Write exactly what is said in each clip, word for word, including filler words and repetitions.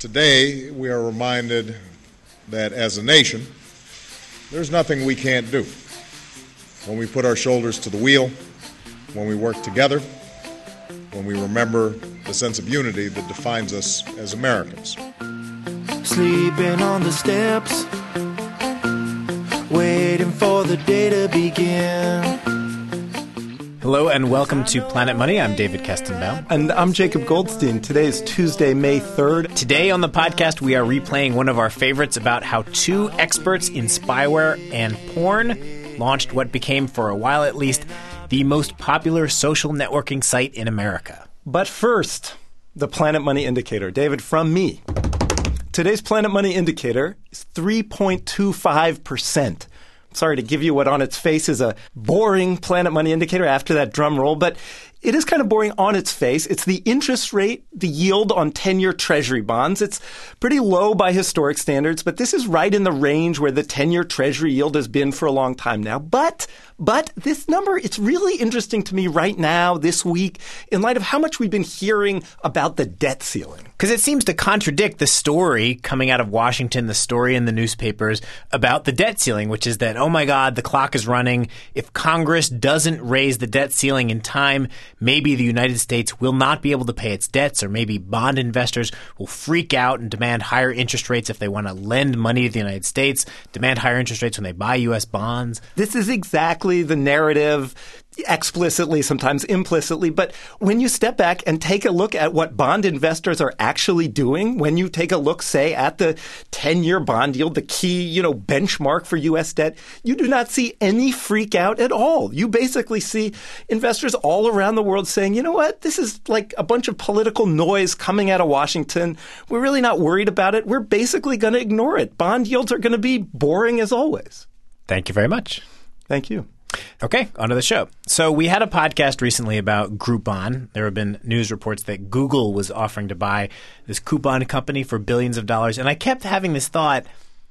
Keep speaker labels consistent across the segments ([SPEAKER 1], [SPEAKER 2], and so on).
[SPEAKER 1] Today, we are reminded that as a nation, there's nothing we can't do. When we put our shoulders to the wheel, when we work together, when we remember the sense of unity that defines us as Americans.
[SPEAKER 2] Sleeping on the steps, waiting for the day to begin.
[SPEAKER 3] Hello and welcome to Planet Money. I'm David Kestenbaum.
[SPEAKER 4] And I'm Jacob Goldstein. Today is Tuesday, May third.
[SPEAKER 3] Today on the podcast, we are replaying one of our favorites about how two experts in spyware and porn launched what became, for a while at least, the most popular social networking site in America.
[SPEAKER 4] But first, the Planet Money Indicator. David, from me. Today's Planet Money Indicator is three point two five percent. Sorry to give you what on its face is a boring Planet Money Indicator after that drum roll, but it is kind of boring on its face. It's the interest rate, the yield on ten-year Treasury bonds. It's pretty low by historic standards, but this is right in the range where the ten-year Treasury yield has been for a long time now. But But this number, it's really interesting to me right now, this week, in light of how much we've been hearing about the debt ceiling.
[SPEAKER 3] Because it seems to contradict the story coming out of Washington, the story in the newspapers about the debt ceiling, which is that, oh my God, the clock is running. If Congress doesn't raise the debt ceiling in time, maybe the United States will not be able to pay its debts, or maybe bond investors will freak out and demand higher interest rates if they want to lend money to the United States, demand higher interest rates when they buy U S bonds.
[SPEAKER 4] This is exactly the narrative, explicitly, sometimes implicitly. But when you step back and take a look at what bond investors are actually doing, when you take a look, say, at the ten-year bond yield, the key, you know, benchmark for U S debt, you do not see any freak out at all. You basically see investors all around the world saying, you know what, this is like a bunch of political noise coming out of Washington. We're really not worried about it. We're basically going to ignore it. Bond yields are going to be boring as always.
[SPEAKER 3] Thank you very much.
[SPEAKER 4] Thank you.
[SPEAKER 3] Okay, on to the show. So we had a podcast recently about Groupon. There have been news reports that Google was offering to buy this coupon company for billions of dollars. And I kept having this thought,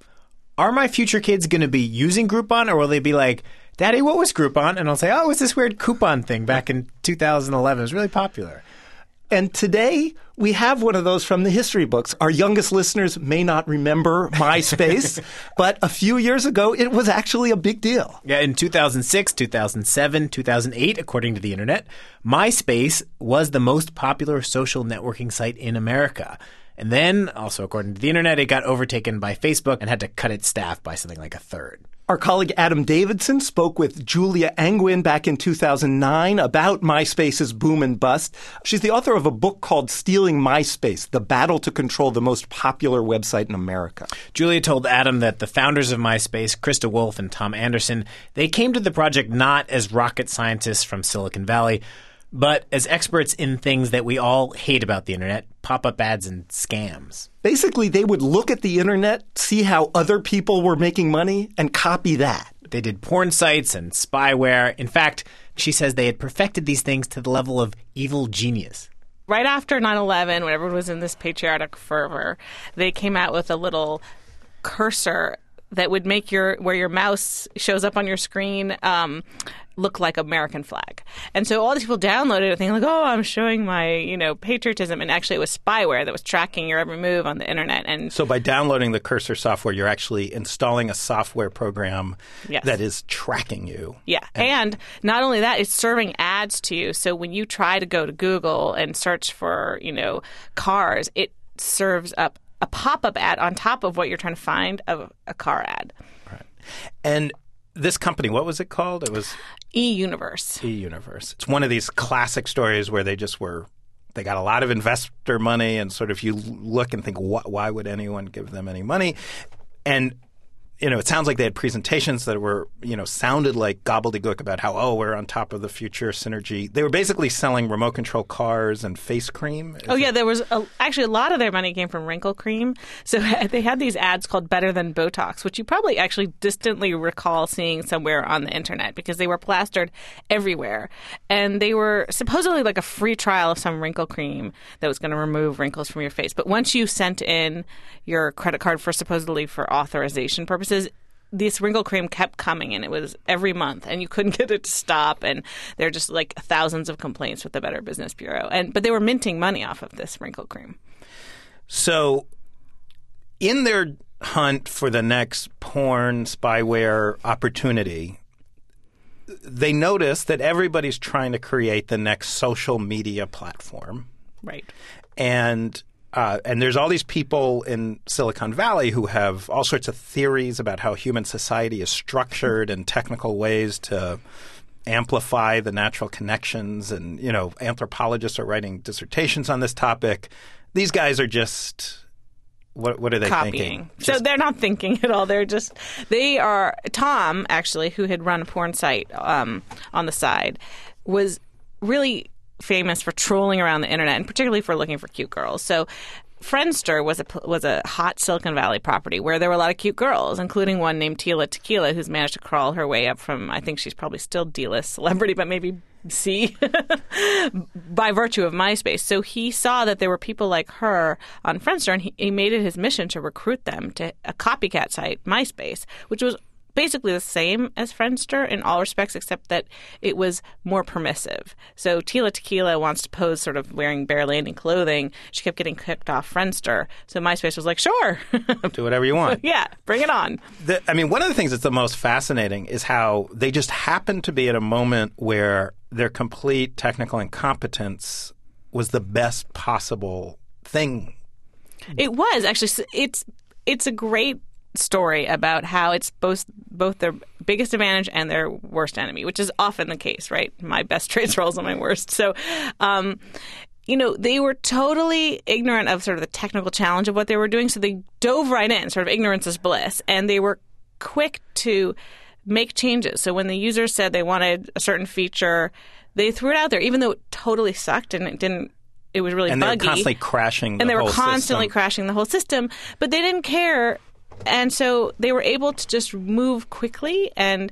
[SPEAKER 3] are my future kids going to be using Groupon, or will they be like, Daddy, what was Groupon? And I'll say, oh, it was this weird coupon thing back in two thousand eleven. It was really popular.
[SPEAKER 4] And today, we have one of those from the history books. Our youngest listeners may not remember MySpace, but a few years ago, it was actually a big deal.
[SPEAKER 3] Yeah, in two thousand six, two thousand seven, two thousand eight, according to the internet, MySpace was the most popular social networking site in America. And then, also according to the internet, it got overtaken by Facebook and had to cut its staff by something like a third.
[SPEAKER 4] Our colleague Adam Davidson spoke with Julia Angwin back in two thousand nine about MySpace's boom and bust. She's the author of a book called Stealing MySpace, The Battle to Control the Most Popular Website in America.
[SPEAKER 3] Julia told Adam that the founders of MySpace, Krista Wolf and Tom Anderson, they came to the project not as rocket scientists from Silicon Valley, but as experts in things that we all hate about the internet, pop-up ads and scams.
[SPEAKER 4] Basically, they would look at the internet, see how other people were making money, and copy that.
[SPEAKER 3] They did porn sites and spyware. In fact, she says they had perfected these things to the level of evil genius.
[SPEAKER 5] Right after nine eleven, when everyone was in this patriotic fervor, they came out with a little cursor that would make your where your mouse shows up on your screen um, look like American flag. And so all these people downloaded it thinking like, oh, I'm showing my, you know, patriotism. And actually it was spyware that was tracking your every move on the internet. And
[SPEAKER 6] so by downloading the Cursor software, you're actually installing a software program
[SPEAKER 5] yes.
[SPEAKER 6] that is tracking you.
[SPEAKER 5] Yeah. And, and not only that, it's serving ads to you. So when you try to go to Google and search for, you know, cars, it serves up a pop-up ad on top of what you're trying to find of a car ad.
[SPEAKER 6] Right. And this company, what was it called? It was
[SPEAKER 5] eUniverse.
[SPEAKER 6] eUniverse. It's one of these classic stories where they just were – they got a lot of investor money, and sort of you look and think, why would anyone give them any money? And – you know, it sounds like they had presentations that were, you know, sounded like gobbledygook about how, oh, we're on top of the future synergy. They were basically selling remote control cars and face cream. Is
[SPEAKER 5] oh, yeah.
[SPEAKER 6] it?
[SPEAKER 5] There was a, actually a lot of their money came from wrinkle cream. So they had these ads called Better Than Botox, which you probably actually distantly recall seeing somewhere on the internet because they were plastered everywhere. And they were supposedly like a free trial of some wrinkle cream that was going to remove wrinkles from your face. But once you sent in your credit card for supposedly for authorization purposes, this wrinkle cream kept coming, and it was every month, and you couldn't get it to stop. And there are just like thousands of complaints with the Better Business Bureau. And but they were minting money off of this wrinkle cream.
[SPEAKER 6] So in their hunt for the next porn spyware opportunity, they notice that everybody's trying to create the next social media platform.
[SPEAKER 5] Right.
[SPEAKER 6] And uh, and there's all these people in Silicon Valley who have all sorts of theories about how human society is structured and technical ways to amplify the natural connections. And, you know, anthropologists are writing dissertations on this topic. These guys are just... What, what are they
[SPEAKER 5] copying.
[SPEAKER 6] thinking?
[SPEAKER 5] So
[SPEAKER 6] Just,
[SPEAKER 5] they're not thinking at all. They're just they are. Tom, actually, who had run a porn site um, on the side, was really famous for trolling around the internet, and particularly for looking for cute girls. So Friendster was a was a hot Silicon Valley property where there were a lot of cute girls, including one named Tila Tequila, who's managed to crawl her way up from, I think she's probably still D-list celebrity, but maybe C, by virtue of MySpace. So he saw that there were people like her on Friendster, and he, he made it his mission to recruit them to a copycat site, MySpace, which was basically the same as Friendster in all respects, except that it was more permissive. So Tila Tequila wants to pose sort of wearing barely any clothing. She kept getting kicked off Friendster. So MySpace was like, sure.
[SPEAKER 6] do whatever you want.
[SPEAKER 5] Yeah, bring it on.
[SPEAKER 6] The, I mean, one of the things that's the most fascinating is how they just happen to be at a moment where their complete technical incompetence was the best possible thing.
[SPEAKER 5] It was actually. It's it's a great story about how it's both both their biggest advantage and their worst enemy, which is often the case, right? My best traits are also my worst. So, um, you know, they were totally ignorant of sort of the technical challenge of what they were doing, so they dove right in, sort of ignorance is bliss, and they were quick to make changes. So when the user said they wanted a certain feature, they threw it out there, even though it totally sucked and it didn't. It was really
[SPEAKER 6] and
[SPEAKER 5] buggy.
[SPEAKER 6] And they were constantly crashing the
[SPEAKER 5] and they
[SPEAKER 6] whole
[SPEAKER 5] were constantly
[SPEAKER 6] system.
[SPEAKER 5] crashing the whole system, but they didn't care. And so they were able to just move quickly and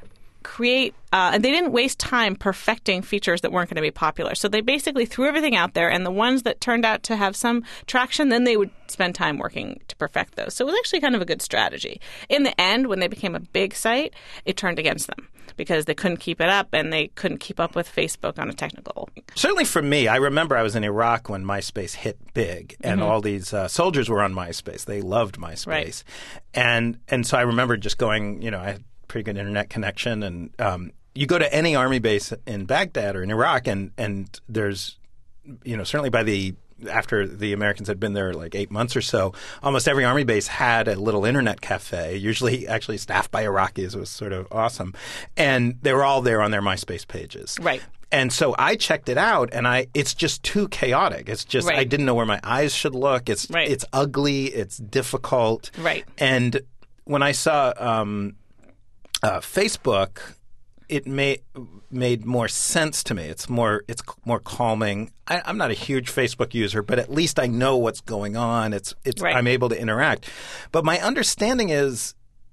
[SPEAKER 5] create uh, – and they didn't waste time perfecting features that weren't going to be popular. So they basically threw everything out there, and the ones that turned out to have some traction, then they would spend time working to perfect those. So it was actually kind of a good strategy. In the end, when they became a big site, it turned against them because they couldn't keep it up, and they couldn't keep up with Facebook on a technical.
[SPEAKER 6] Certainly for me, I remember I was in Iraq when MySpace hit big, and
[SPEAKER 5] Mm-hmm.
[SPEAKER 6] all these uh, soldiers were on MySpace. They loved MySpace.
[SPEAKER 5] Right.
[SPEAKER 6] And and so I remember just going, you know, I had pretty good internet connection, and um, you go to any army base in Baghdad or in Iraq, and, and there's, you know, certainly by the after the Americans had been there like eight months or so, almost every army base had a little internet cafe, usually actually staffed by Iraqis. It was sort of awesome. And they were all there on their MySpace pages.
[SPEAKER 5] Right.
[SPEAKER 6] And so I checked it out, and I it's just too chaotic. It's just
[SPEAKER 5] Right.
[SPEAKER 6] I didn't know where my eyes should look. It's
[SPEAKER 5] Right.
[SPEAKER 6] it's ugly. It's difficult.
[SPEAKER 5] Right.
[SPEAKER 6] And when I saw um, uh, Facebook, it made made more sense to me. It's more it's more calming. I, I'm not a huge Facebook user, but at least I know what's going on. It's it's
[SPEAKER 5] Right.
[SPEAKER 6] I'm able to interact. But my understanding is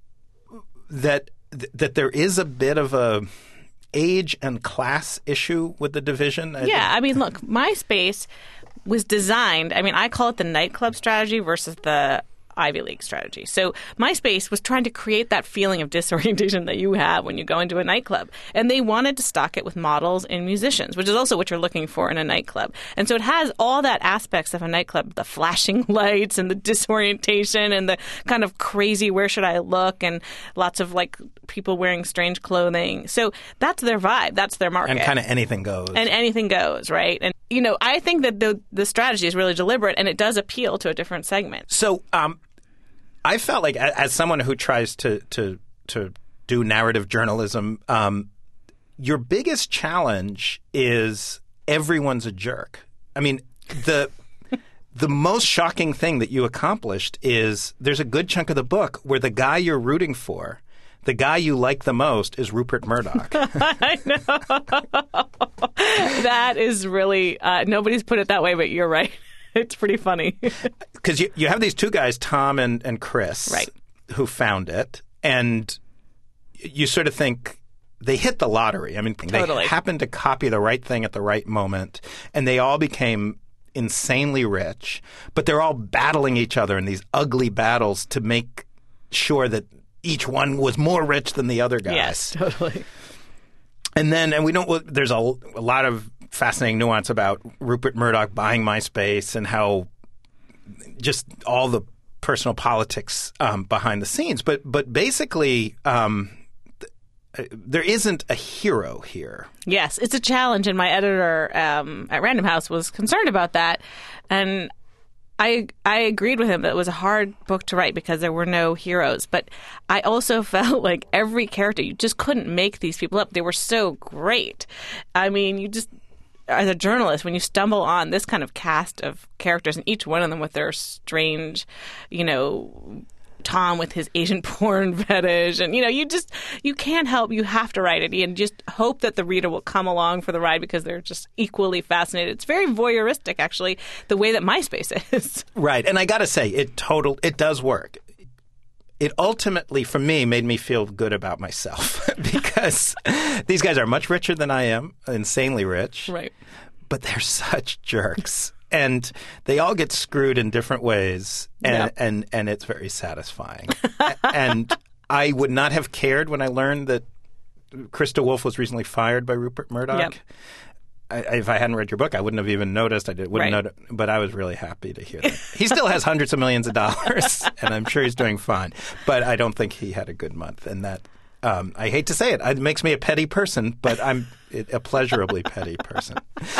[SPEAKER 6] that that there is a bit of a age and class issue with the division. I
[SPEAKER 5] Yeah, I mean, look, MySpace was designed, I mean, I call it the nightclub strategy versus the Ivy League strategy. So MySpace was trying to create that feeling of disorientation that you have when you go into a nightclub. And they wanted to stock it with models and musicians, which is also what you're looking for in a nightclub. And so it has all that aspects of a nightclub, the flashing lights and the disorientation and the kind of crazy where should I look and lots of like people wearing strange clothing. So that's their vibe. That's their market.
[SPEAKER 6] And kind of anything goes.
[SPEAKER 5] And anything goes, right? And, you know, I think that the the strategy is really deliberate, and it does appeal to a different segment.
[SPEAKER 6] So um, I felt like, a- as someone who tries to to to do narrative journalism, um, your biggest challenge is everyone's a jerk. I mean, the the most shocking thing that you accomplished is there's a good chunk of the book where the guy you're rooting for, the guy you like the most, is Rupert Murdoch.
[SPEAKER 5] I know. That is really, uh, nobody's put it that way, but you're right. It's pretty funny.
[SPEAKER 6] Because you, you have these two guys, Tom and, and Chris,
[SPEAKER 5] Right.
[SPEAKER 6] who found it, and you sort of think they hit the lottery. I mean,
[SPEAKER 5] Totally.
[SPEAKER 6] they happened to copy the right thing at the right moment, and they all became insanely rich, but they're all battling each other in these ugly battles to make sure that each one was more rich than the other guy.
[SPEAKER 5] Yes, totally.
[SPEAKER 6] And then, and we don't, there's a, a lot of fascinating nuance about Rupert Murdoch buying MySpace and how just all the personal politics um, behind the scenes. But but basically, um, th- there isn't a hero here.
[SPEAKER 5] Yes, it's a challenge, and my editor um, at Random House was concerned about that, and I I agreed with him that it was a hard book to write because there were no heroes. But I also felt like every character, you just couldn't make these people up. They were so great. I mean, you just, as a journalist, when you stumble on this kind of cast of characters, and each one of them with their strange, you know, Tom with his Asian porn fetish, and, you know, you just, you can't help, you have to write it and just hope that the reader will come along for the ride because they're just equally fascinated. It's very voyeuristic, actually, the way that MySpace is.
[SPEAKER 6] Right. And I got to say, it total, it does work. It ultimately, for me, made me feel good about myself because these guys are much richer than I am, insanely rich.
[SPEAKER 5] Right.
[SPEAKER 6] But they're such jerks. And they all get screwed in different ways, and
[SPEAKER 5] Yep.
[SPEAKER 6] and, and it's very satisfying. And I would not have cared when I learned that Krista Wolf was recently fired by Rupert Murdoch.
[SPEAKER 5] Yep.
[SPEAKER 6] I, if I hadn't read your book, I wouldn't have even noticed. I did, wouldn't
[SPEAKER 5] Right.
[SPEAKER 6] know, but I was really happy to hear that. He still has hundreds of millions of dollars, and I'm sure he's doing fine. But I don't think he had a good month, and that um, I hate to say it, it makes me a petty person, but I'm a pleasurably petty person.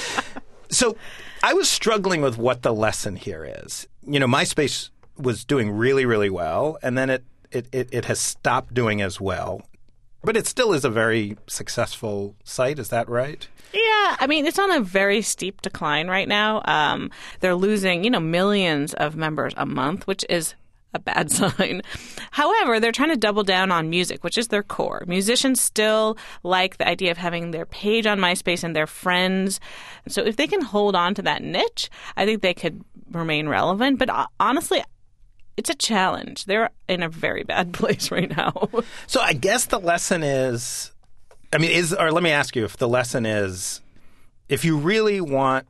[SPEAKER 6] So I was struggling with what the lesson here is. You know, MySpace was doing really, really well, and then it, it, it, it has stopped doing as well. But it still is a very successful site. Is that right?
[SPEAKER 5] Yeah, I mean, it's on a very steep decline right now. Um, they're losing, you know, millions of members a month, which is a bad sign. However, they're trying to double down on music, which is their core. Musicians still like the idea of having their page on MySpace and their friends. So if they can hold on to that niche, I think they could remain relevant. But uh, honestly, it's a challenge. They're in a very bad place right now.
[SPEAKER 6] So I guess the lesson is, I mean, is, or let me ask you if the lesson is, if you really want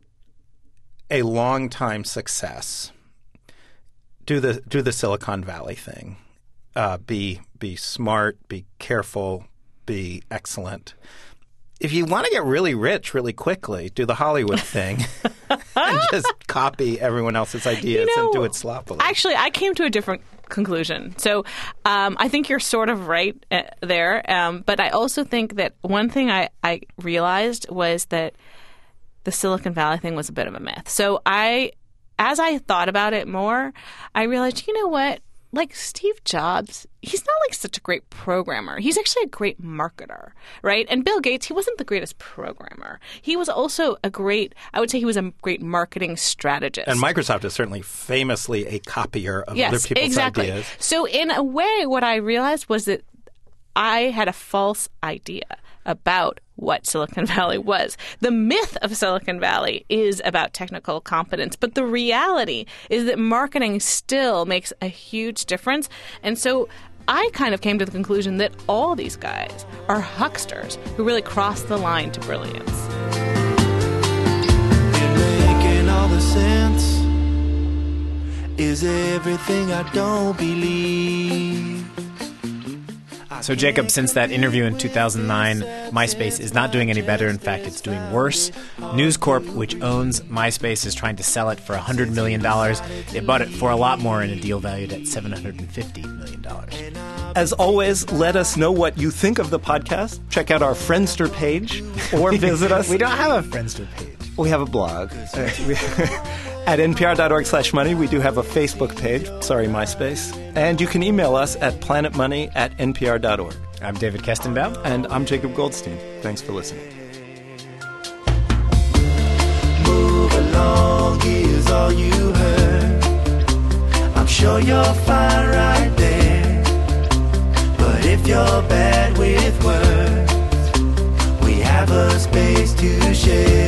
[SPEAKER 6] a long-time success, do the do the Silicon Valley thing. Uh, be be smart, be careful, be excellent. If you want to get really rich really quickly, do the Hollywood thing and just copy everyone else's ideas
[SPEAKER 5] You know,
[SPEAKER 6] and do it sloppily.
[SPEAKER 5] Actually, I came to a different conclusion. So um, I think you're sort of right uh, there. Um, but I also think that one thing I, I realized was that the Silicon Valley thing was a bit of a myth. So I, as I thought about it more, I realized, you know what? Like Steve Jobs, he's not like such a great programmer. He's actually a great marketer, right? And Bill Gates, he wasn't the greatest programmer. He was also a great, I would say he was a great marketing strategist.
[SPEAKER 6] And Microsoft is certainly famously a copier of
[SPEAKER 5] yes,
[SPEAKER 6] other people's
[SPEAKER 5] exactly.
[SPEAKER 6] ideas.
[SPEAKER 5] So in a way, what I realized was that I had a false idea about what Silicon Valley was. The myth of Silicon Valley is about technical competence, but the reality is that marketing still makes a huge difference. And so I kind of came to the conclusion that all these guys are hucksters who really cross the line to brilliance.
[SPEAKER 2] You're making all the sense. Is everything I don't believe.
[SPEAKER 3] So, Jacob, since that interview in two thousand nine, MySpace is not doing any better. In fact, it's doing worse. News Corp, which owns MySpace, is trying to sell it for one hundred million dollars. They bought it for a lot more in a deal valued at seven hundred fifty million dollars.
[SPEAKER 4] As always, let us know what you think of the podcast. Check out our Friendster page or visit us.
[SPEAKER 3] We don't have a Friendster page.
[SPEAKER 4] We have a blog. Uh, we, at npr.org slash money. We do have a Facebook page. Sorry, MySpace. And you can email us at planetmoney at npr dot org.
[SPEAKER 3] I'm David Kestenbaum.
[SPEAKER 4] And I'm Jacob Goldstein. Thanks for listening.
[SPEAKER 2] Move along is all you heard. I'm sure you're fine right there. But if you're bad with words, we have a space to share.